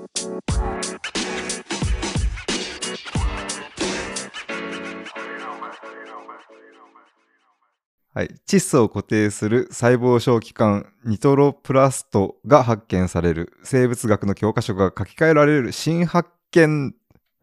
はい、窒素を固定する細胞小器官ニトロプラストが発見される。生物学の教科書が書き換えられる新発見。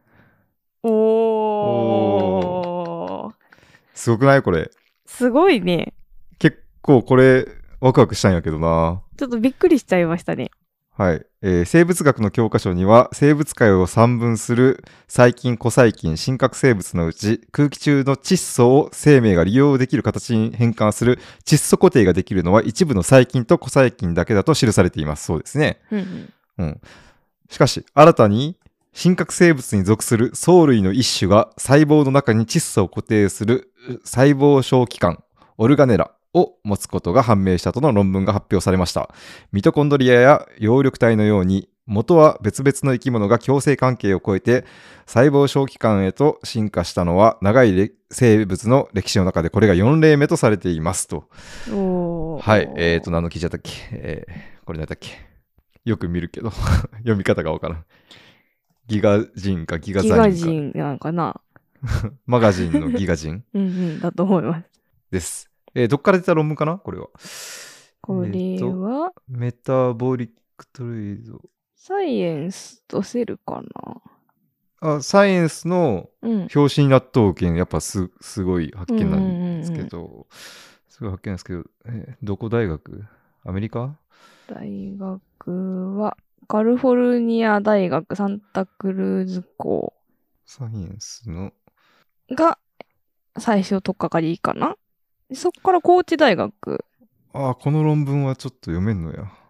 おー。 すごくないこれ。 すごいね。 結構これワクワクしたんやけどな。 ちょっとびっくりしちゃいましたね。 はい、生物学の教科書には生物界を三分する細菌、古細菌、真核生物のうち空気中の窒素を生命が利用できる形に変換する窒素固定ができるのは一部の細菌と古細菌だけだと記されています。そうですね。しかし新たに真核生物に属する藻類の一種が細胞の中に窒素を固定する細胞小器官オルガネラを持つことが判明したとの論文が発表されました。ミトコンドリアや葉緑体のように元は別々の生き物が共生関係を超えて細胞小器官へと進化したのは長い生物の歴史の中でこれが4例目とされていますと。はい。何の記事だったっけ、これ何だっけ、よく見るけど読み方がわからん。ギガ人かギガザインか。ギガ人なんかな。 マガジンのギガ人だと思います。 です。どっから出た論文かなこれは。 これは、 メタボリックトレード。 サイエンスとセルかな。サイエンスの表紙になっとうけん、やっぱすごい発見なんですけど、すごい発見なんですけど、どこ大学？アメリカ？ 大学は、カリフォルニア大学サンタクルーズ校。 サイエンスのが、最初とっかかりかな。そっから高知大学。 この論文はちょっと読めんのや。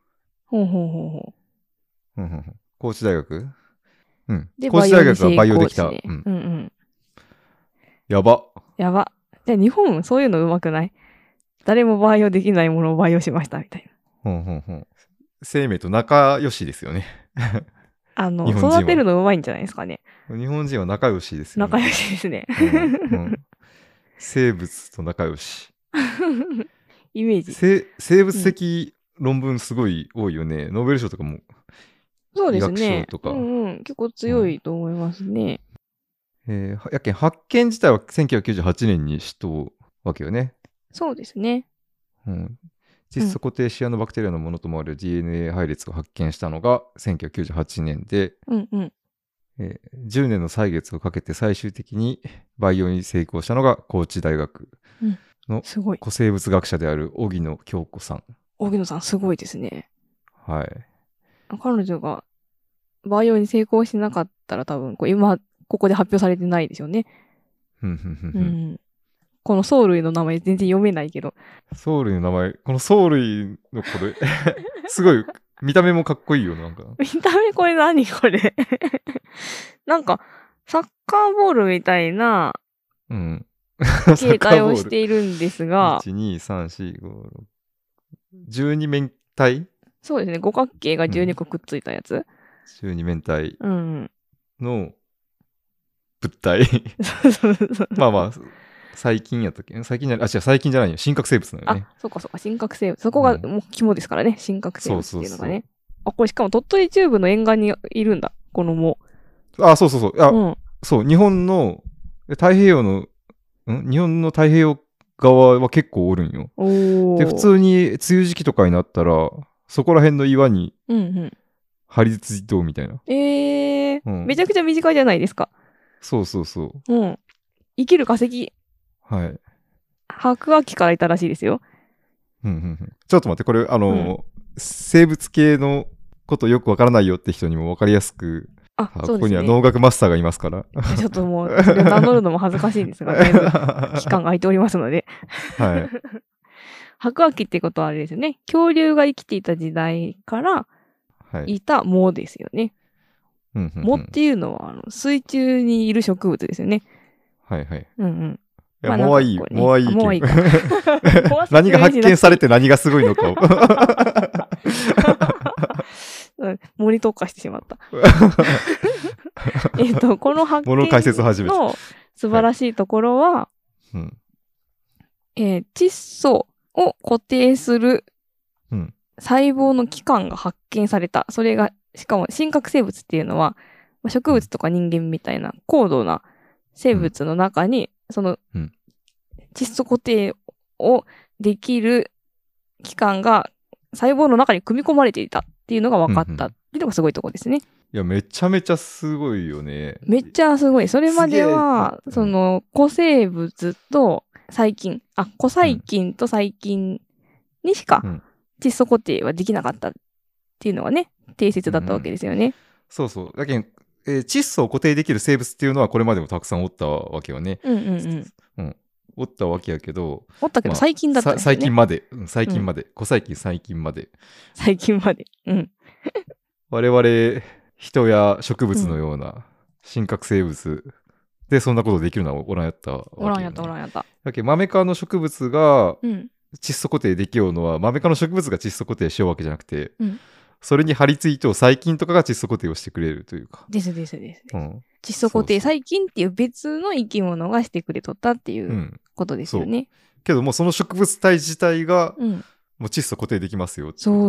高知大学？で、高知大学が培養できた。やば。 じゃあ日本そういうのうまくない？誰も培養できないものを培養しましたみたいな。 生命と仲良しですよね。 育てるのうまいんじゃないですかね。 日本人は仲良しですよね。仲良しですね。 生物と仲良し。 イメージ。 生物的論文すごい多いよね。ノーベル賞とかも。 そうですね。結構強いと思いますね。 やけん発見自体は1998年にしとわけよね。 そうですね。 窒素固定シアノバクテリアのものともある DNA 配列を発見したのが1998年で、10年の歳月をかけて最終的に培養に成功したのが高知大学の古生物学者である荻野京子さん。 荻野さんすごいですね。 はい。 彼女が培養に成功しなかったら多分今ここで発表されてないですよね。この藻類の名前全然読めないけど。 藻類の名前、この藻類のこれすごい見た目もかっこいいよなんか。 見た目これ何これなんかサッカーボールみたいな形態をしているんですが 1、2、3、4、5、6 12面体？ そうですね。五角形が12個くっついたやつ。 12面体の物体。まあまあ細菌やったっけ？細菌じゃない、細菌じゃないよ。真核生物なのよね。 そうか、真核生物。そこがもう肝ですからね。真核生物っていうのがね。これしかも鳥取中部の沿岸にいるんだ。この藻。 そう。そう、日本の太平洋の、日本の太平洋側は結構おるんよ。で、普通に梅雨時期とかになったら、そこら辺の岩に張り付いとうみたいな。 めちゃくちゃ短いじゃないですか。 そう。 生きる化石。 はい。 白亜紀からいたらしいですよ。 ちょっと待って、これ、生物系のことよくわからないよって人にもわかりやすく、ここには農学マスターがいますから。 ちょっともう、それを名乗るのも恥ずかしいんですが、だいぶ期間が空いておりますので。 はい。 白亜紀ってことはあれですよね。恐竜が生きていた時代からいた藻ですよね。藻っていうのは水中にいる植物ですよね。 はい。 いや、藻はいい。藻はいい。何が発見されて何がすごいのかを。 藻に特化してしまった。この発見の素晴らしいところは、窒素を固定する細胞の器官が発見された。それがしかも真核生物っていうのは、植物とか人間みたいな高度な生物の中に、その窒素固定をできる器官が細胞の中に組み込まれていたっていうのが分かったっていうのがすごいところですね。 いや、めちゃめちゃすごいよね。 めっちゃすごい。それまでは、その古生物と細菌、古細菌と細菌にしか窒素固定はできなかったっていうのはね、定説だったわけですよね。 そうそう。だけど、窒素を固定できる生物っていうのはこれまでもたくさんおったわけよね。おったわけやけど。 おったけど最近だったんですよね。 最近まで。最近まで。古細菌、最近まで。 最近まで。 我々、人や植物のような真核生物でそんなことできるのはおらんやったわけよね。 おらんやった。 だけどマメ科の植物が窒素固定できようのは、マメ科の植物が窒素固定しようわけじゃなくて、それに張り付いて細菌とかが窒素固定をしてくれるというか。 です。窒素固定細菌っていう別の生き物がしてくれとったっていうことですよね。 けどもうその植物体自体がもう窒素固定できますよ。 そう。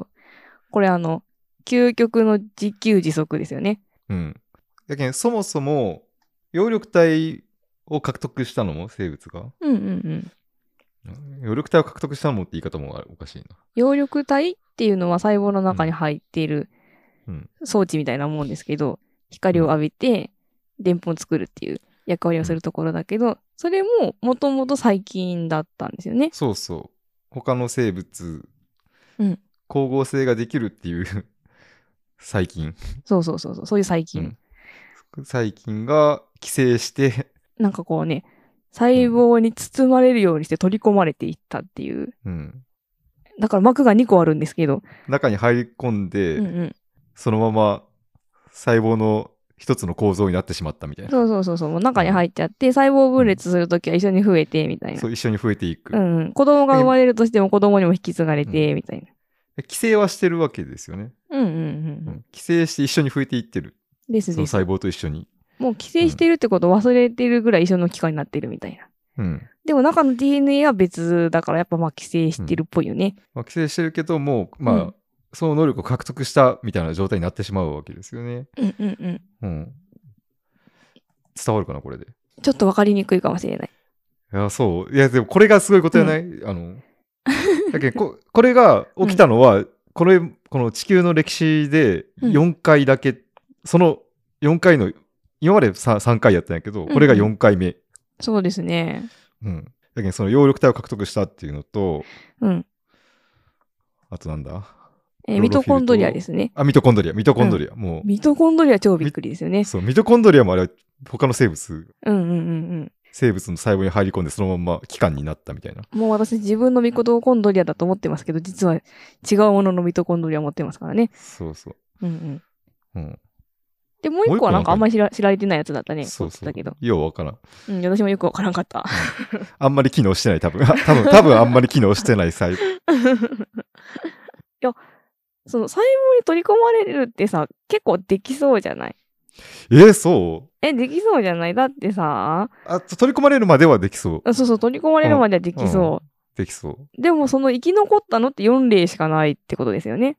これ究極の自給自足ですよね。 だけどそもそも葉緑体を獲得したのも生物が。葉緑体を獲得したのもって言い方もおかしいな。 葉緑体っていうのは細胞の中に入っている装置みたいなもんですけど、光を浴びてでんぷんを作るっていう役割をするところだけど、それももともと細菌だったんですよね。 そう。他の生物、光合成ができるっていう細菌。そういう細菌。 細菌が寄生してなんかこうね、細胞に包まれるようにして取り込まれていったっていう。だから膜が2個あるんですけど。 中に入り込んで、そのまま細胞の一つの構造になってしまったみたいな。 そう。もう中に入っちゃって、細胞分裂するときは一緒に増えて、みたいな。 そう、一緒に増えていく。 子供が生まれるとしても子供にも引き継がれて、みたいな。 寄生はしてるわけですよね。寄生して一緒に増えていってる。その細胞と一緒に。 もう寄生してるってことを忘れてるぐらい一緒の器官になってるみたいな。でも中の DNA は別だからやっぱ寄生してるっぽいよね。 寄生してるけどもその能力を獲得したみたいな状態になってしまうわけですよね。伝わるかなこれで。ちょっと分かりにくいかもしれない。 いやそういやでもこれがすごいことやない。だけどこれが起きたのは、この地球の歴史で4回だけ、その4回の今まで 3回やったんやけど、これが4回目。 そうですね。 だけどその葉緑体を獲得したっていうのと、あとなんだミトコンドリアですね。 ミトコンドリア。 もう。ミトコンドリア超びっくりですよね。 そう、ミトコンドリアもあれは他の生物。生物の細胞に入り込んでそのまま器官になったみたいな。 もう私自分のミトコンドリアだと思ってますけど、実は違うもののミトコンドリア持ってますからね。 そう。 で、もう一個はなんかあんまり知られてないやつだったね。 そうだけど。 ようわからん。 私もよくわからんかった。 あんまり機能してない、多分あんまり機能してない細胞。いや、その細胞に取り込まれるってさ、結構できそうじゃない？ そう？ できそうじゃない？だってさ、 取り込まれるまではできそう。 そう、取り込まれるまではできそう。 できそう。 でもその生き残ったのって4例しかないってことですよね。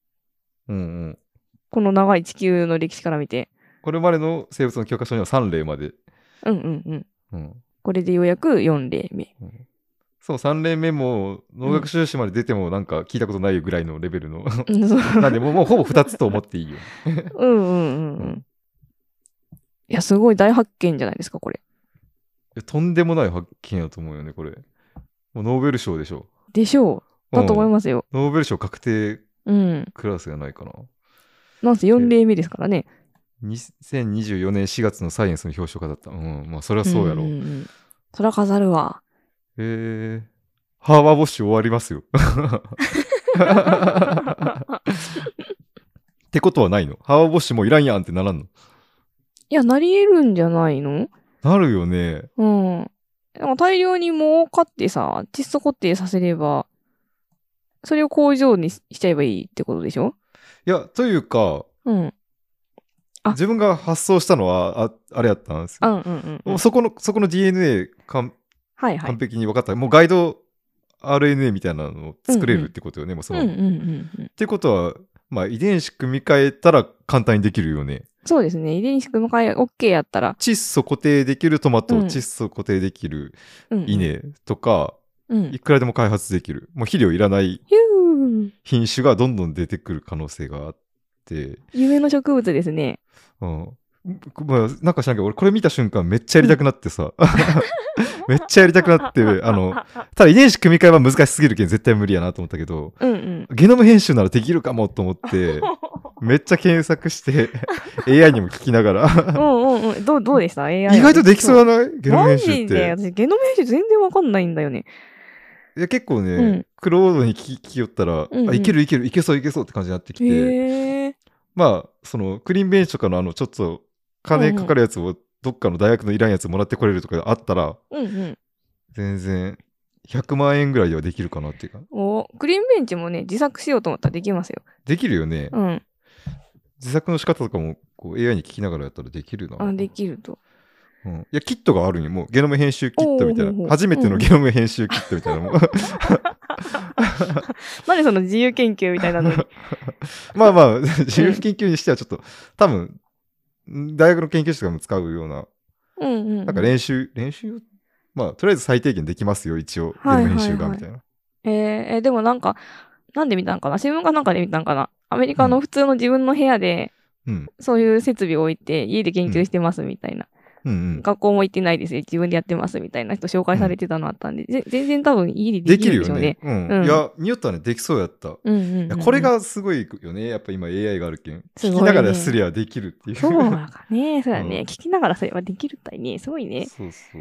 この長い地球の歴史から見て。 これまでの生物の教科書には3例まで。 これでようやく4例目。 そう、3例目も農学修士まで出てもなんか聞いたことないぐらいのレベルの。なんでもうほぼ2つと思っていいよ。 いや、すごい大発見じゃないですか、これ。 とんでもない発見やと思うよね、これ。もうノーベル賞でしょ。 でしょう。だと思いますよ。 ノーベル賞確定クラスがないかな。 なんせ4例目ですからね。 2024年4月のサイエンスの表彰家だった。まあそりゃそうやろ。 そりゃ飾るわ。 ハーバーボッシュ終わりますよ。ってことはないの？ハーバーボッシュもういらんやんってならんの？ いや、なり得るんじゃないの？ なるよね。 でも大量に儲かってさ、窒素固定させれば、それを工場にしちゃえばいいってことでしょ？ いや、というか、自分が発想したのは、あれやったんですよ。そこの DNA 完璧に分かった。もうガイド RNA みたいなのを作れるってことよね、もうその。ってことは、 まあ遺伝子組み換えたら簡単にできるよね。 そうですね。遺伝子組み換え OK やったら。 窒素固定できるトマト、 うん窒素固定できるうんうん、 稲とか、 うん。 いくらでも開発できる。もう肥料いらないヒュー品種がどんどん出てくる可能性があって、 夢の植物ですね。 うん。まあ、なんか知らんけど、俺これ見た瞬間めっちゃやりたくなってさ、めっちゃやりたくなって、ただ遺伝子組み換えは難しすぎるけん絶対無理やなと思ったけど、 うんうん。 ゲノム編集ならできるかもと思って、めっちゃ検索して、AI にも聞きながら。 うんうんうん。どうでした ?AI。 意外とできそうじゃないゲノム編集っマジでて。 私、ゲノム編集全然わかんないんだよね。 いや、結構ね、 うんクロードに聞きよったら、 うんうんあ、いけるいける、いけそういけそうって感じになってきて、 へえ。 まあ、その、クリーンベンチとかのちょっと、金かかるやつを、どっかの大学のいらんやつもらってこれるとかあったら、 うんうん。 全然、100万円ぐらいではできるかなっていうか。 クリーンベンチもね、自作しようと思ったらできますよ。 できるよね。 うん。 自作の仕方とかもこう AI に聞きながらやったらできるな。 できると。 うん、いや、キットがあるんよ。もうゲノム編集キットみたいな。 おーほうほう初めてのゲノム編集キットみたいなのも。 何その自由研究みたいなのに。 まあまあ、自由研究にしてはちょっと、多分、大学の研究室とかも使うような、 うんうんうん。 なんか練習、まあ、とりあえず最低限できますよ、一応。ゲノム編集が、みたいな。 でもなんか、なんで見たんかな新聞かなんかで見たんかなアメリカの普通の自分の部屋で、 うん。 そういう設備を置いて、家で研究してますみたいな。 うんうん。 学校も行ってないですよ。自分でやってますみたいな人紹介されてたのあったんで、全然多分家でできるんでしょうね。 できるよね。うん。いや、見よったらね、できそうやった。 うんうんうんうん、 いやこれがすごいよね。やっぱ今 AI があるけん。 すごいね聞きながらすりゃできるっていう。 そうだかね。そうだね。聞きながらすればできるったいね。すごいね。 そうそう。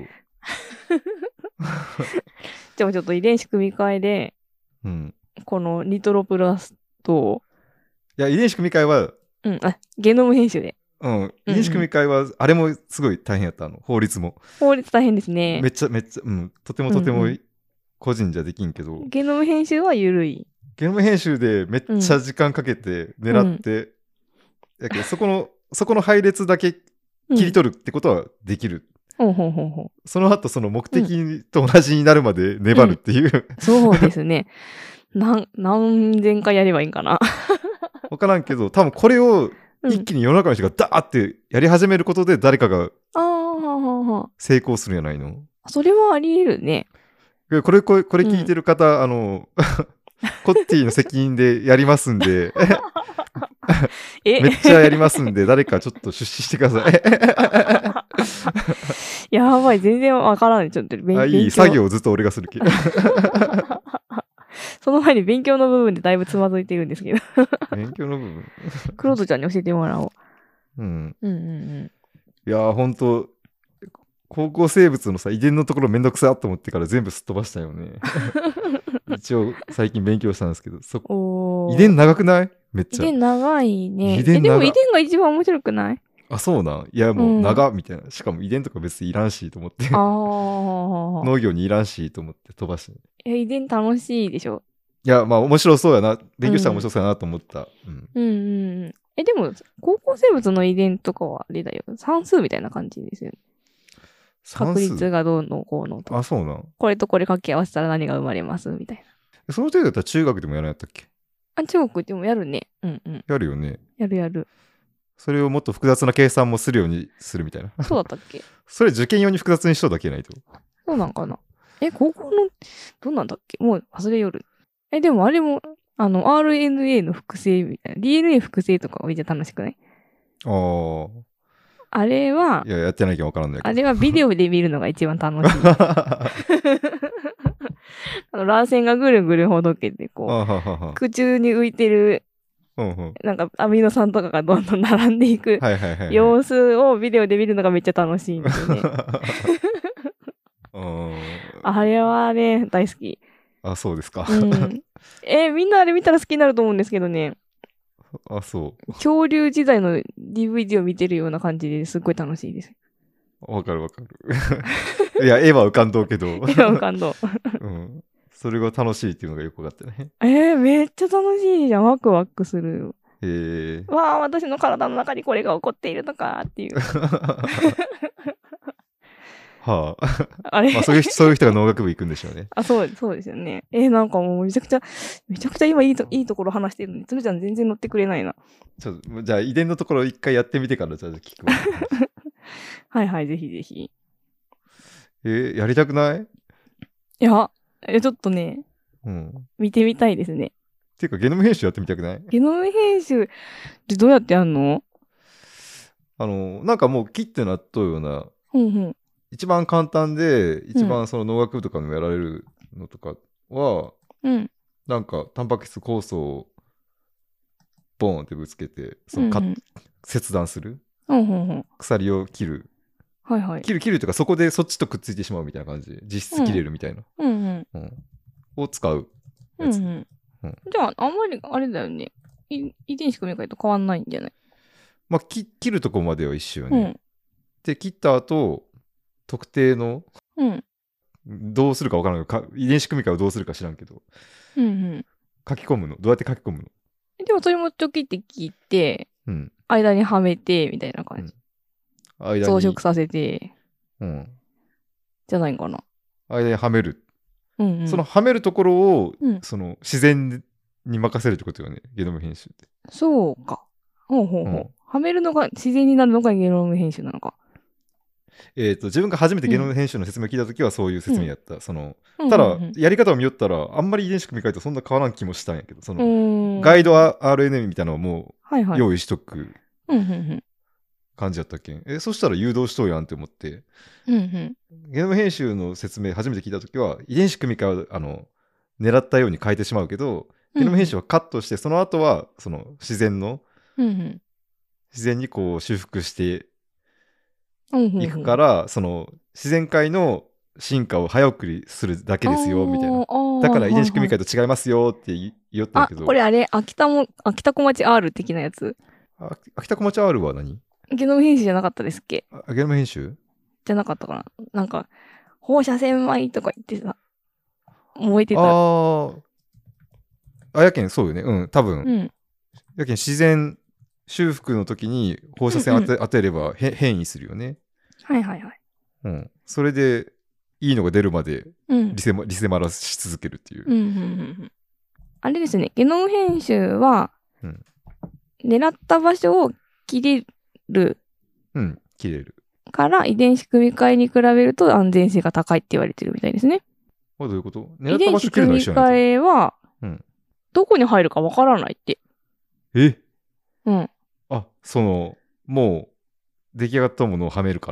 じゃあちょっと遺伝子組み換えで、 うん。 このニトロプラスと、 いや、遺伝子組み換えは、 うん、ゲノム編集で。 うん。遺伝子組み換えは、あれもすごい大変やった。法律も。 法律大変ですね。 めっちゃ、うん。とても個人じゃできんけど。 ゲノム編集は緩い。 ゲノム編集でめっちゃ時間かけて狙って、やけどそこの配列だけ切り取るってことはできる。その後その目的と同じになるまで粘るっていう、 そうですね。何千回やればいいんかな。 わからんけど、多分これを一気に世の中の人がダーってやり始めることで誰かが成功するんじゃないの？ それはあり得るね。 これ聞いてる方、コッティの責任でやりますんで、めっちゃやりますんで、誰かちょっと出資してください。やばい、全然わからない。ちょっといい作業をずっと俺がするけど。 その前に勉強の部分でだいぶつまずいてるんですけど。 勉強の部分クロートちゃんに教えてもらおう。 うんうんうん。いやー、ほんと、高校生物のさ、遺伝のところめんどくさと思ってから全部すっ飛ばしたよね。一応、最近勉強したんですけど、遺伝長くない？めっちゃ。 遺伝長いね。 でも遺伝が一番面白くない？ あ、そうなん？いや、もう長みたいな。しかも遺伝とか別にいらんしと思って。農業にいらんしと思って飛ばして。 遺伝楽しいでしょ？ いや、まあ面白そうやな。勉強したら面白そうやなと思った。 でも、高校生物の遺伝とかはあれだよ。算数みたいな感じですよね。確率がどうのこうのと。 あ、そうなん？ これとこれ掛け合わせたら何が生まれますみたいな。 その程度だったら中学でもやらんやったっけ？ 中国でもやるね。 やるよね。 やる。 それをもっと複雑な計算もするようにするみたいな。 そうだったっけ？ それ受験用に複雑にしとうだけないと。 そうなんかな。高校の、どうなんだっけ？もう忘れよる。でもあれも、RNA の複製みたいな。DNA 複製とかめっちゃ楽しくない？あれは、 いや、やってないけど分からんないけど。 あれはビデオで見るのが一番楽しい。ラーセンがぐるぐるほどけて、空中に浮いてる、なんかアミノ酸とかがどんどん並んでいく様子をビデオで見るのがめっちゃ楽しいんですよね。あれはね、大好き。 あ、そうですか。 みんなあれ見たら好きになると思うんですけどね。 あ、そう。 恐竜時代の DVD を見てるような感じですっごい楽しいです。 わかる。いや、絵は浮かんどうけど。絵は浮かんどう。 それが楽しいっていうのがよくわかったね。 めっちゃ楽しいじゃん。ワクワクする。わあ、私の体の中にこれが起こっているのかっていう。 はあ。 あれまあそういう人が農学部行くんでしょうね。 そうですよね。なんかもうめちゃくちゃ今いいところ話してるのに、つるちゃん全然乗ってくれないな。 ちょっと、じゃあ遺伝のところ一回やってみてからじゃあ聞くわ。 はいはい、ぜひぜひ。 やりたくない？ いや、ちょっとね、 うん。 見てみたいですね。 っていうかゲノム編集やってみたくない？ ゲノム編集ってどうやってやんの？ なんかもう切って納豆ような、 うんうん。 一番簡単で、一番その農学部とかでもやられるのとかは、 うん。 なんかタンパク質酵素をボーンってぶつけて、切断する、 うんうんうん。 鎖を切る。 はいはい。 切るというか、そこでそっちとくっついてしまうみたいな感じ。実質切れるみたいな。 うんうん。 を使うやつ。 うんうん。じゃあ、あんまりあれだよね。遺伝子組み換えと変わんないんじゃない？ まあ、切るとこまでは一緒よね。で、切った後、特定の、どうするか分からないか、遺伝子組み換えをどうするか知らんけど、書き込むの。どうやって書き込むの？ でもそれもちょきって切って、間にはめて、みたいな感じ。増殖させて、じゃないかな。 間にはめる。そのはめるところを、その自然に任せるってことよね、ゲノム編集って。 そうか。はめるのが自然になるのがゲノム編集なのか。 自分が初めてゲノム編集の説明を聞いたときはそういう説明やった。ただ、やり方を見よったら、あんまり遺伝子組み換えとそんな変わらん気もしたんやけど、ガイド RNA みたいなのをもう用意しとく感じやったっけ。そしたら誘導しとうやんって思って、ゲノム編集の説明初めて聞いたときは、遺伝子組み換えを狙ったように変えてしまうけど、ゲノム編集はカットして、その後はその自然にこう修復していくから、その自然界の進化を早送りするだけですよみたいな。だから遺伝子組み換えと違いますよって言ったんやけど。 これあれ、秋田小町 R 的なやつ。 秋田小町 R は何？ ゲノム編集じゃなかったですっけ？ ゲノム編集じゃなかったかな。なんか、放射線米とか言ってさ、燃えてた。 やけん、そうよね。多分。やけん、自然修復の時に放射線当てれば変異するよね。 はいはいはい。 それで、いいのが出るまでリセマラし続けるっていう。 あれですね、ゲノム編集は、狙った場所を切れる。 切れる。 から遺伝子組み換えに比べると安全性が高いって言われてるみたいですね。 どういうこと？ 遺伝子組み換えは、どこに入るかわからないって。 もう、出来上がったものをはめるから。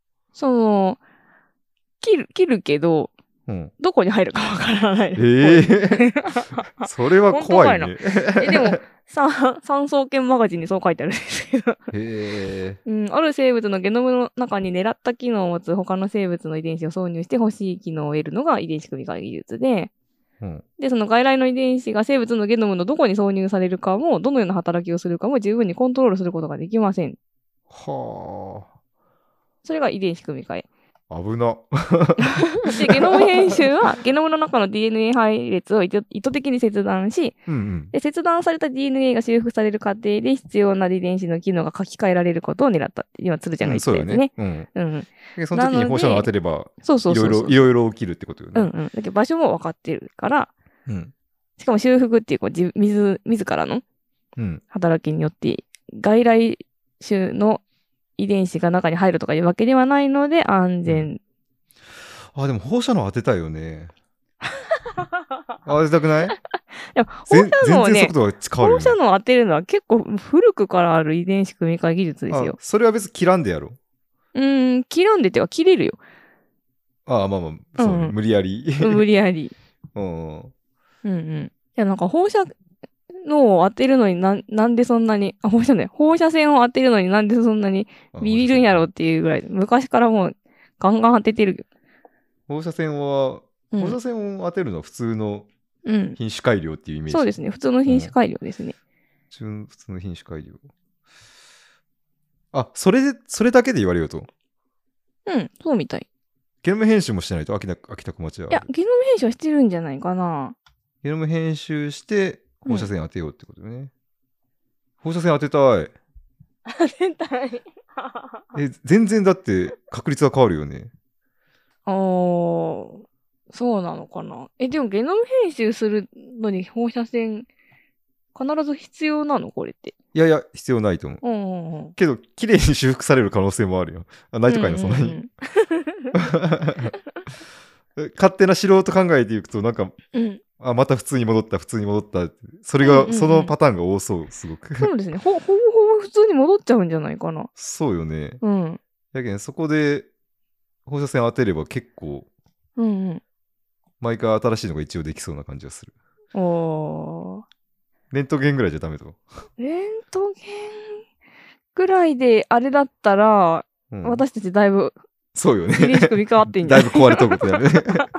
切るけど、どこに入るかわからない。 それは怖いね。 でも、産総研マガジンにそう書いてあるんですけど。ある生物のゲノムの中に狙った機能を持つ他の生物の遺伝子を挿入して欲しい機能を得るのが遺伝子組み換え技術で、で、その外来の遺伝子が生物のゲノムのどこに挿入されるかも、どのような働きをするかも十分にコントロールすることができません。それが遺伝子組み換え。 危な。 で、ゲノム編集は、ゲノムの中の DNA 配列を意図的に切断し、で、切断された DNA が修復される過程で必要な遺伝子の機能が書き換えられることを狙ったって、今、鶴ちゃんが言ったよね。 その時に放射能を当てれば、いろいろ起きるってことよね。 だけど場所も分かってるから、しかも修復っていう、自らの働きによって、外来種の遺伝子が中に入るとかいうわけではないので安全。 でも放射能当てたいよね。当てたくない？ 全然速度が変わるよね。 放射能を当てるのは結構古くからある遺伝子組み換え技術ですよ。 それは別に切らんでやろ。 切らんでっては切れるよ。 まあ、そうね、無理やり。 無理やり。いや、なんか放射能を当てるのになんでそんなに、放射線を当てるのになんでそんなにビビるんやろっていうぐらい、昔からもうガンガン当ててる。 放射線を当てるのは普通の品種改良っていうイメージ。 そうですね、普通の品種改良ですね。 普通の品種改良。それだけで言われようと。 そうみたい。 ゲノム編集もしてないと、秋田小町は。 いや、ゲノム編集はしてるんじゃないかな。 ゲノム編集して放射線当てようってことよね。放射線当てたい。 当てたい。 全然だって確率は変わるよね。 そうなのかな。でもゲノム編集するのに放射線必ず必要なのこれって。 いやいや、必要ないと思う。 うんうんうん。 けど、綺麗に修復される可能性もあるよ。ないとかいな、そんなに。勝手な素人考えていくと、なんか、また普通に戻った、普通に戻った。それが、そのパターンが多そう、すごく。 そうですね。ほぼ普通に戻っちゃうんじゃないかな。 そうよね。 うん。 やけん、そこで放射線当てれば結構、毎回新しいのが一応できそうな感じがする。レントゲンぐらいじゃダメと。 レントゲンぐらいであれだったら、私たちだいぶ、 そうよね。 遺伝子組み変わってんじゃだいぶ壊れとることやね。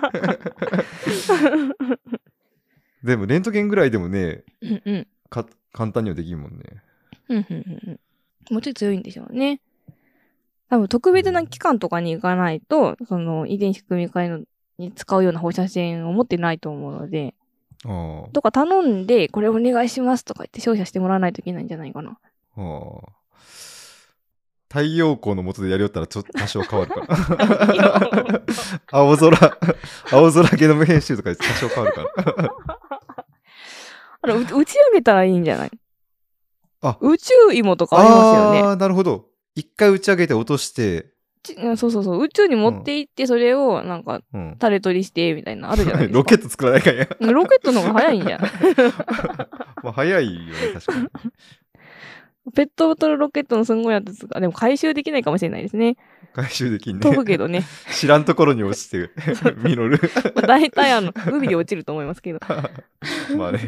でも、レントゲンぐらいでもね、簡単にはできんもんね。 もうちょい強いんでしょうね。多分特別な機関とかに行かないと、その遺伝子組み換えのに使うような放射線を持ってないと思うので、とか頼んで、これお願いしますとか言って照射してもらわないといけないんじゃないかな。 太陽光の下でやりよったらちょっと多少変わるから青空ゲノム編集とかで多少変わるから打ち上げたらいいんじゃない？宇宙芋とかありますよね。 なるほど。一回打ち上げて落として、 そう宇宙に持って行って、それをなんか垂れ取りしてみたいなあるじゃないですか。 ロケット作らないかんや。 ロケットの方が早いんじゃない？ まあ早いよね、確かに。 ペットボトルロケットのすんごいやつが、でも回収できないかもしれないですね。 回収できんね。 飛ぶけどね。 知らんところに落ちて実る。 大体海で落ちると思いますけど。 まあね。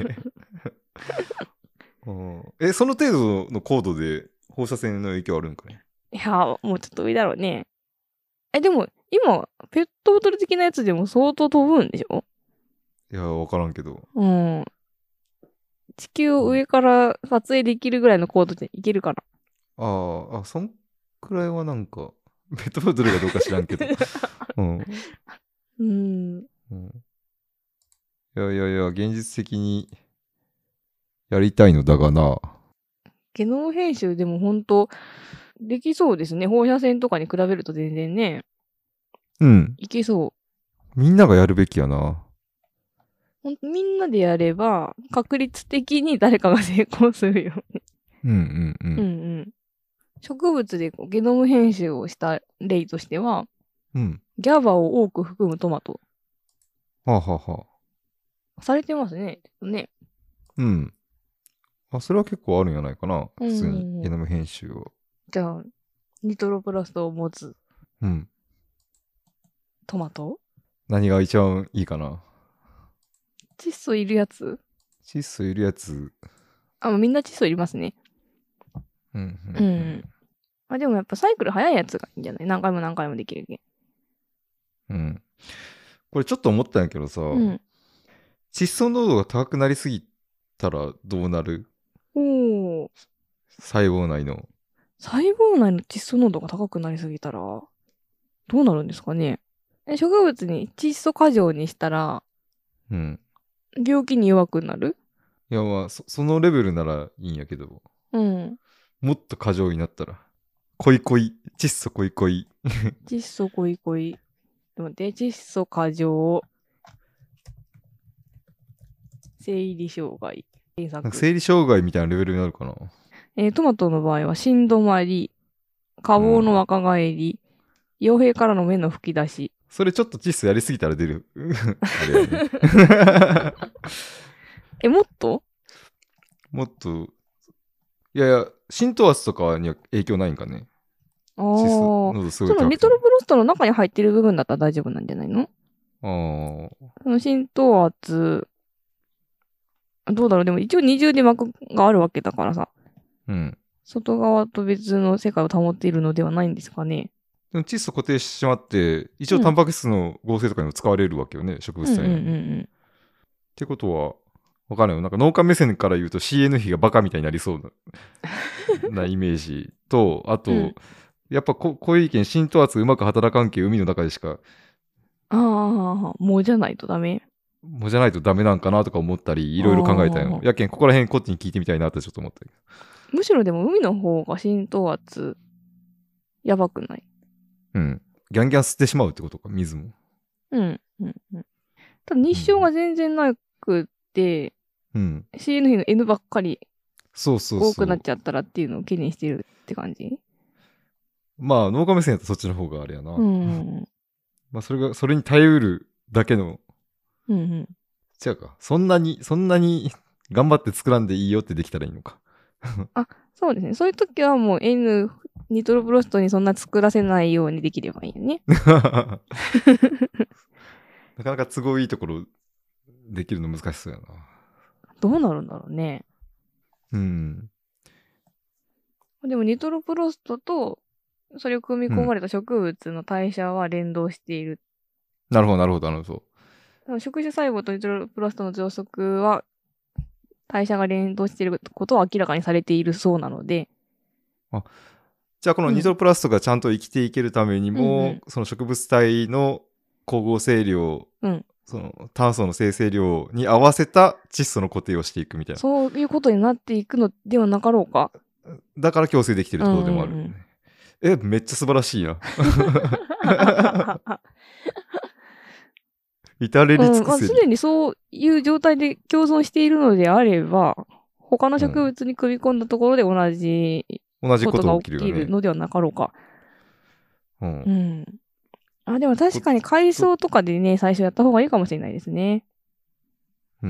その程度の高度で放射線の影響あるんかね。 いや、もうちょっと上だろうね。でも、今、ペットボトル的なやつでも相当飛ぶんでしょ？ いや、わからんけど。 地球を上から撮影できるぐらいの高度でいけるかな。 そんくらいはなんか、ペットボトルがどうか知らんけど。いや、現実的にやりたいのだがな。 ゲノム編集でも本当できそうですね。放射線とかに比べると全然ね。いけそう。 みんながやるべきやな。 みんなでやれば、確率的に誰かが成功するよね。植物でゲノム編集をした例としては、ギャバを多く含むトマト。されてますね。 それは結構あるんじゃないかな。普通にゲノム編集を。 じゃあ、ニトロプラストを持つ。トマト？ 何が一番いいかな。 窒素いるやつ？ 窒素いるやつ。 みんな窒素いりますね。でもやっぱサイクル早いやつがいいんじゃない？何回も何回もできるけん。これちょっと思ったんやけどさ、窒素濃度が高くなりすぎたらどうなる？細胞内の窒素濃度が高くなりすぎたらどうなるんですかね？植物に窒素過剰にしたら、病気に弱くなる？ いやまあそのレベルならいいんやけど、もっと過剰になったら窒素濃い窒素濃いでも窒素過剰生理障害生理障害みたいなレベルになるかな。 トマトの場合は心止まり、花房の若返り、傭兵からの目の吹き出し。 それちょっと窒素やりすぎたら出る。 もっといや浸透圧とかには影響ないんかね。 そのニトロプロストの中に入ってる部分だったら大丈夫なんじゃないの？その浸透圧どうだろう。でも一応二重で膜があるわけだからさ。外側と別の世界を保っているのではないんですかね。 でも窒素固定してしまって、一応タンパク質の合成とかにも使われるわけよね、植物体に。ってことは、わかんないよ。なんか農家目線から言うと CN 比がバカみたいになりそうなイメージと、あと、やっぱこういう意見、浸透圧うまく働かんけ海の中でしか。 もうじゃないとダメ？ もうじゃないとダメなんかなとか思ったり、いろいろ考えたよ。やけん、ここら辺こっちに聞いてみたいなってちょっと思ったけど。 むしろでも海の方が浸透圧やばくない？ ギャンギャン吸ってしまうってことか、水も。 うんうんうん。ただ日照が全然なくって、 うん。 CNF の N ばっかりそうそうそう。 多くなっちゃったらっていうのを懸念してるって感じ。 まあ、農家目線だとそっちの方があれやな。 うん。 まあ、それに耐えうるだけの、 うんうん。 違うか。そんなに頑張って作らんでいいよってできたらいいのか。 あ、そうですね。そういう時はもう N、ニトロプロストにそんな作らせないようにできればいいよね。 なかなか都合いいところできるの難しそうやな。 どうなるんだろうね。 うん。 でもニトロプロストとそれを組み込まれた植物の代謝は連動している。 なるほど、なるほど、なるほど。触手細胞とニトロプロストの増殖は代謝が連動していることは明らかにされているそうなので。 じゃあこのニトロプラストがちゃんと生きていけるためにも、 うん、 その植物体の光合成量、その炭素の生成量に合わせた窒素の固定をしていくみたいな。 そういうことになっていくのではなかろうか。 だから共生できてるってことでもある。めっちゃ素晴らしいな。至れり尽くせる。 すでにそういう状態で共存しているのであれば、他の植物に組み込んだところで同じことが起きるのではなかろうか。あ、でも確かに海藻とかでね、最初やった方がいいかもしれないですね。 い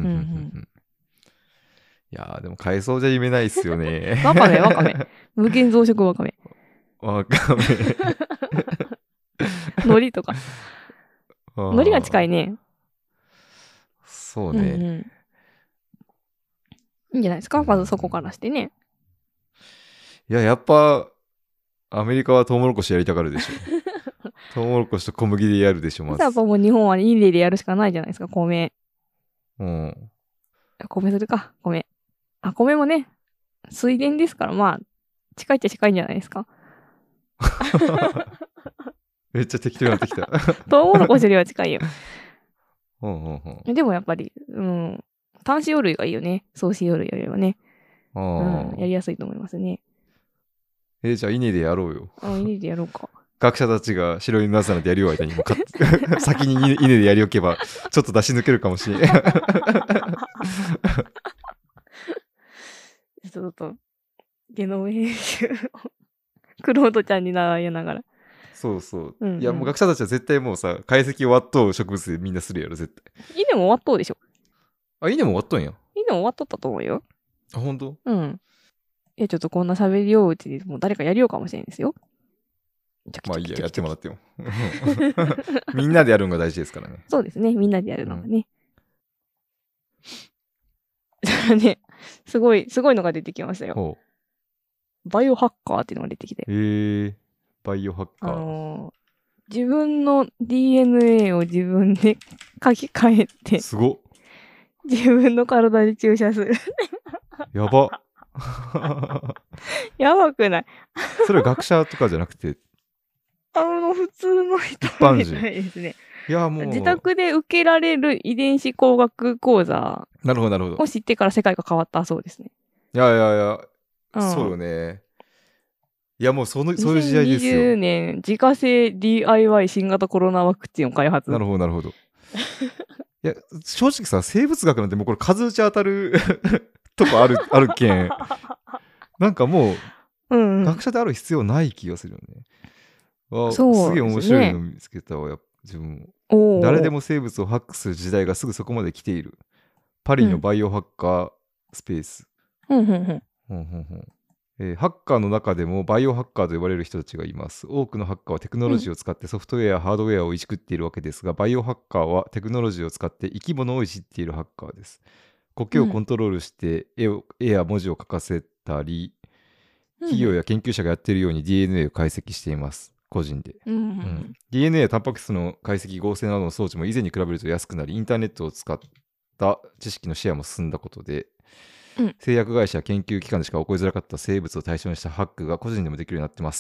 やー、でも海藻じゃ夢ないっすよね。 わかめ。無限増殖わかめ。 わかめ。 海苔とか。海苔が近いね。 そうね。 いいんじゃないですか、まずそこからしてね。 いや、やっぱ、アメリカはトウモロコシやりたがるでしょ。トウモロコシと小麦でやるでしょ、まず。 やっぱもう日本は稲でやるしかないじゃないですか、米。 米するか、米。米もね、水田ですから、まあ、近いっちゃ近いんじゃないですか。 めっちゃ適当になってきた。 トウモロコシよりは近いよ。 でもやっぱり、単子葉類がいいよね。草子葉類よりはね。やりやすいと思いますね。 じゃあ稲でやろうよ。 稲でやろうか。 学者たちが白いナズナでやり終わりにも先に稲でやりおけばちょっと出し抜けるかもしれない。 ちょっとゲノム編集クロードちゃんに習いながら。 そう。いやもう学者たちは絶対もうさ、解析終わっとう植物でみんなするやろ絶対。 稲も終わっとうでしょ。 稲も終わっとんや。 稲も終わっとったと思うよ。 本当？ ちょっとこんな喋りよううちにもう誰かやりようかもしれないですよ。 まあいいや、やってもらっても。みんなでやるのが大事ですからね。 そうですね、みんなでやるのがね。ね、すごいのが出てきましたよ。バイオハッカーっていうのが出てきて。 バイオハッカー。 自分の DNA を自分で書き換えて。 すごっ。 自分の体に注射する。 やば。 やばくない？ それは学者とかじゃなくて普通の人みたいですね。 いやもう自宅で受けられる遺伝子工学講座を知ってから世界が変わったそうですね。 いや、そうよね。いやもうそういう時代ですよ。 2020年自家製 DIY 新型コロナワクチンを開発。 なるほど。いや正直さ、生物学なんてもうこれ数打ち当たるとこあるけん。なんかもう、学者である必要ない気がするよね。すげえ面白いの見つけたわ、自分も。誰でも生物をハックする時代がすぐそこまで来ている。パリのバイオハッカースペース。ハッカーの中でもバイオハッカーと呼ばれる人たちがいます。多くのハッカーはテクノロジーを使ってソフトウェア、ハードウェアをいじくっているわけですが、バイオハッカーはテクノロジーを使って生き物をいじっているハッカーです。苔をコントロールして絵や文字を書かせたり、企業や研究者がやっているように DNA を解析しています。個人で。DNA やタンパク質の解析、合成などの装置も以前に比べると安くなり、インターネットを使った知識のシェアも進んだことで、製薬会社や研究機関でしか起こりづらかった生物を対象にしたハックが個人でもできるようになってます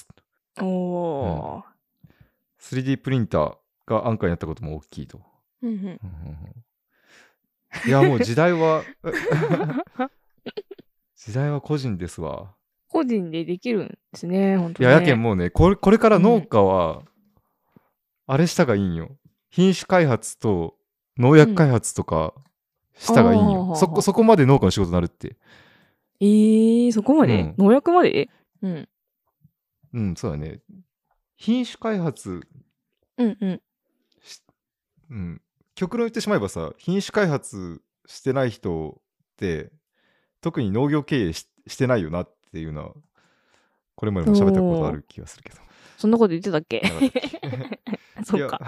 。3D プリンターが安価になったことも大きいと。いやもう時代は個人ですわ。 個人でできるんですね、本当に。いや、やけんもうね、これから農家は、 あれしたがいいんよ。品種開発と農薬開発とかしたがいいんよ。そこまで農家の仕事になるって。 そこまで、農薬までそうだね。品種開発、極論言ってしまえばさ、品種開発してない人って特に農業経営 してないよなっていうのはこれまでも喋ったことある気がするけど。 そんなこと言ってたっけ？そうか。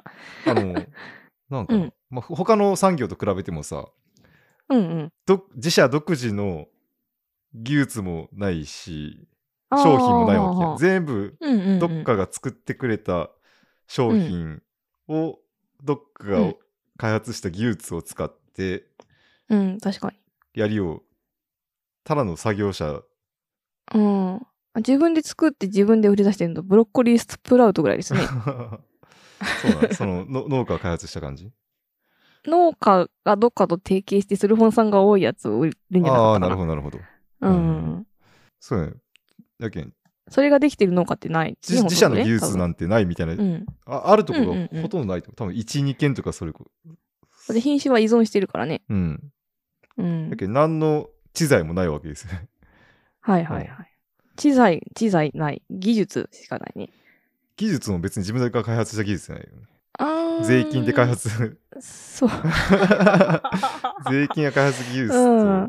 なんかな、他の産業と比べてもさ、自社独自の技術もないし、商品もないわけや。全部どっかが作ってくれた商品をどっかが開発した技術を使って確かにやりよう。ただの作業者。 自分で作って自分で売り出してるのブロッコリースプラウトぐらいですね。 そうなんその農家が開発した感じ？ 農家がどっかと提携して古本さんが多いやつを売るんじゃなかったかな。 なるほどなるほど。そうね。やけんそれができてる農家ってない。 自社の技術なんてないみたいな。あるところがほとんどないと。多分1、2件とかそれ。 で品種は依存してるからね。 だけど何の知財もないわけですね。 はいはいはい。知財ない。技術しかないね。 技術も別に自分が開発した技術じゃないよね。税金で開発。 そう。 税金が開発技術と。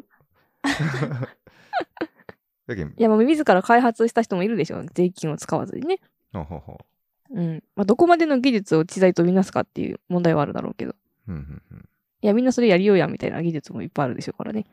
いや、自ら開発した人もいるでしょ。税金を使わずにね。どこまでの技術を知財とみなすかっていう問題はあるだろうけど。いや、みんなそれやりようやみたいな技術もいっぱいあるでしょうからね。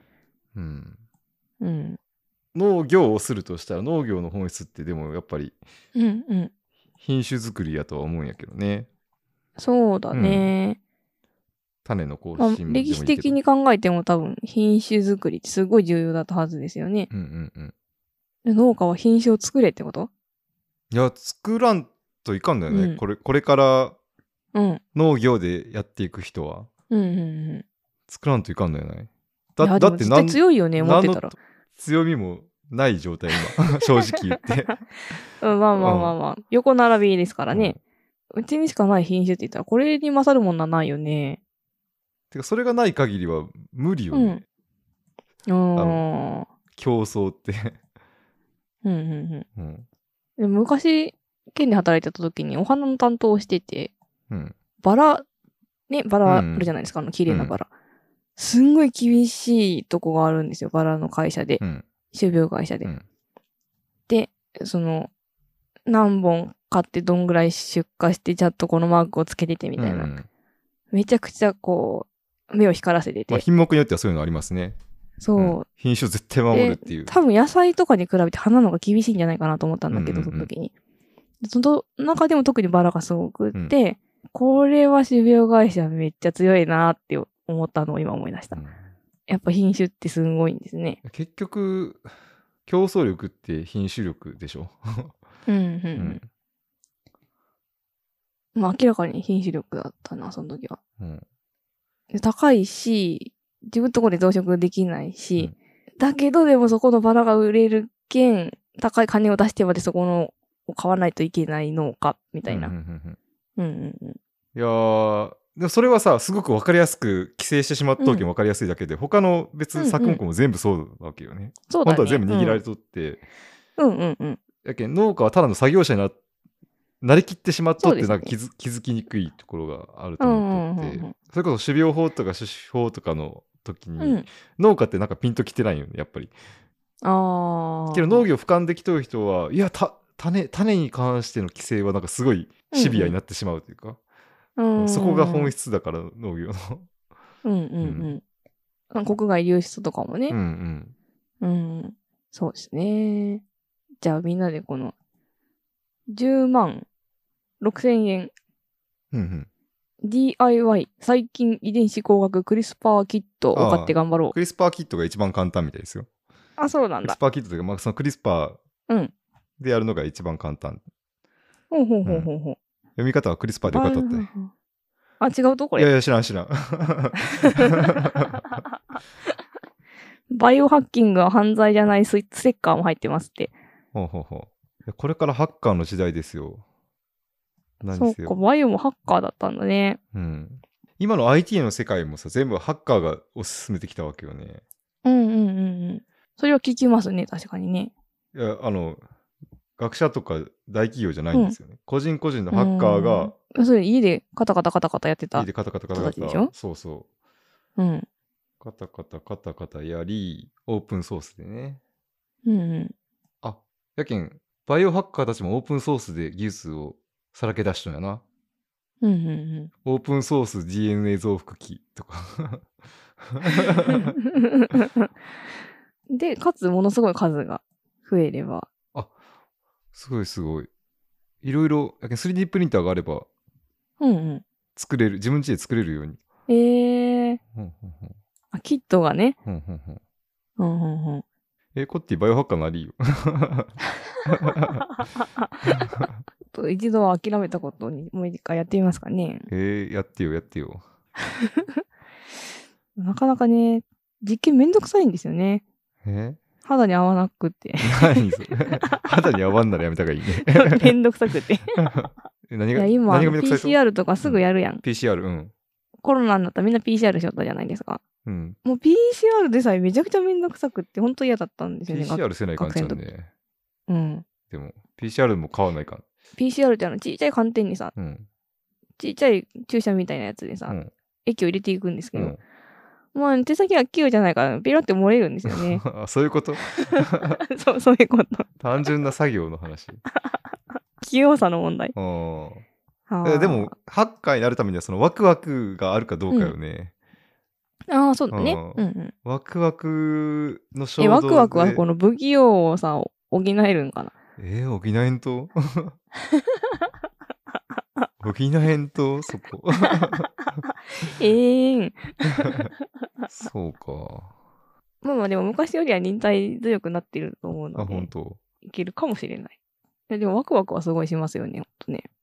農業をするとしたら農業の本質ってでもやっぱり品種作りやとは思うんやけどね。 そうだね。 種の更新でもいいけど、 歴史的に考えても多分品種作りってすごい重要だったはずですよね。農家は品種を作れってこと？ いや、作らんといかんだよね。これから農業でやっていく人は。作らんといかんだよね。 だって絶対強いよね、持ってたら。 強みもない状態今正直言ってまあ横並びですからね。うちにしかない品種って言ったらこれに勝るものはないよね。 てかそれがない限りは無理よね。競争って昔県で働いてた時にお花の担当をしてて、バラあるじゃないですか、綺麗なバラ。すんごい厳しいとこがあるんですよ、バラの会社で。種苗会社で。で、何本買ってどんぐらい出荷して、ちゃんとこのマークをつけててみたいな。めちゃくちゃ目を光らせてて。 品目によってはそういうのありますね。 そう。 品種を絶対守るっていう。 多分野菜とかに比べて花の方が厳しいんじゃないかなと思ったんだけど、その時に。その中でも特にバラがすごくって、これは種苗会社めっちゃ強いなって思ったのを今思い出した。やっぱ品種ってすごいんですね。 結局、競争力って品種力でしょ。 明らかに品種力だったな、その時は。高いし、自分のところで増殖できないし、だけどでもそこのバラが売れるけん、高い金を出してまでそこのを買わないといけない農家みたいな。いやー、でもそれはさ、すごく分かりやすく規制してしまった時も分かりやすいだけで、他の別作物も全部そうなわけよね。 そうだね。 本当は全部握られとって。やけん農家はただの作業者になりきってしまっとってなんか気づきにくいところがあると思ってて、それこそ種苗法とか種子法とかの時に、農家ってなんかピンときてないよね、やっぱり。けど農業俯瞰できとる人は、いや、種に関しての規制はなんかすごいシビアになってしまうというか、そこが本質だから農業の。 国外流出とかもね。そうですね。じゃあみんなでこの10万6,000円。DIY 最近遺伝子工学クリスパーキットを買って頑張ろう。 クリスパーキットが一番簡単みたいですよ。 そうなんだ。 クリスパーキットというか、そのクリスパーでやるのが一番簡単。読み方はクリスパーでよかったって。 違うとこれ。 いや知らん。 バイオハッキングは犯罪じゃないステッカーも入ってますって。 これからハッカーの時代ですよ。 そうか、 何せよ。 バイオもハッカーだったんだね。 うん。今の IT の世界もさ、全部ハッカーが推し進めてきたわけよね。 うんうんうんうん。それは聞きますね、確かにね。 いや、学者とか大企業じゃないんですよね。個人個人のハッカーがそれ家でカタカタカタカタやってた家でカタカタカタカタ、 人たちでしょ？ そうそうん。 う。カタカタカタカタやり、オープンソースでね。 うんうん。 あ、やけん、バイオハッカーたちもオープンソースで技術をさらけ出したんやな。 うんうんうん。 オープンソース DNA 増幅器とか。 で、かつものすごい数が増えれば。 あ、すごいすごい。いろいろ、やけん 3D プリンターがあればうんうん。 作れる、自分家で作れるように。 あ、キットがね。 コッティバイオハッカーなりよ。 一度は諦めたことにもう一回やってみますかね。 やってよ、やってよ。 なかなかね、実験めんどくさいんですよね。肌に合わなくて。 何それ。肌に合わんならやめた方がいいね。 めんどくさくて。 何が今、 めんどくさいと PCR とかすぐやるやん。 PCR、うん。 コロナになったらみんな PCR しよったじゃないですか。 うん。 もう PCR でさえめちゃくちゃめんどくさくって本当嫌だったんですよね。 PCR せないかんちゃんね。 うん。 でも、PCR も買わないかん。 PCR ってちっちゃい寒天にさ、ちっちゃい注射みたいなやつでさ、液を入れていくんですけど、もう手先が器用じゃないからピロって漏れるんですよね。 そういうことそういうこと。 単純な作業の話。 器用さの問題。 でも、ハッカーになるためにはそのワクワクがあるかどうかよね。 ああ、そうだね。 ワクワクの衝動で。 ワクワクはこの不器用をさ、補えるんかな。 補えんと補えんとそこ。そうか。 まあでも昔よりは忍耐強くなってると思うので。 本当。 いけるかもしれない。でもワクワクはすごいしますよね、ほんとね。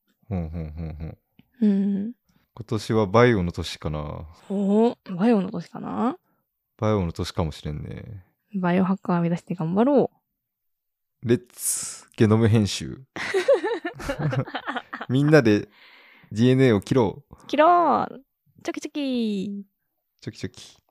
今年はバイオの年かな。 バイオの年かな？ バイオの年かもしれんね。 バイオハッカー目指して頑張ろう。レッツゲノム編集。みんなで DNA を切ろう。 切ろう。チョキチョキ。 チョキチョキ。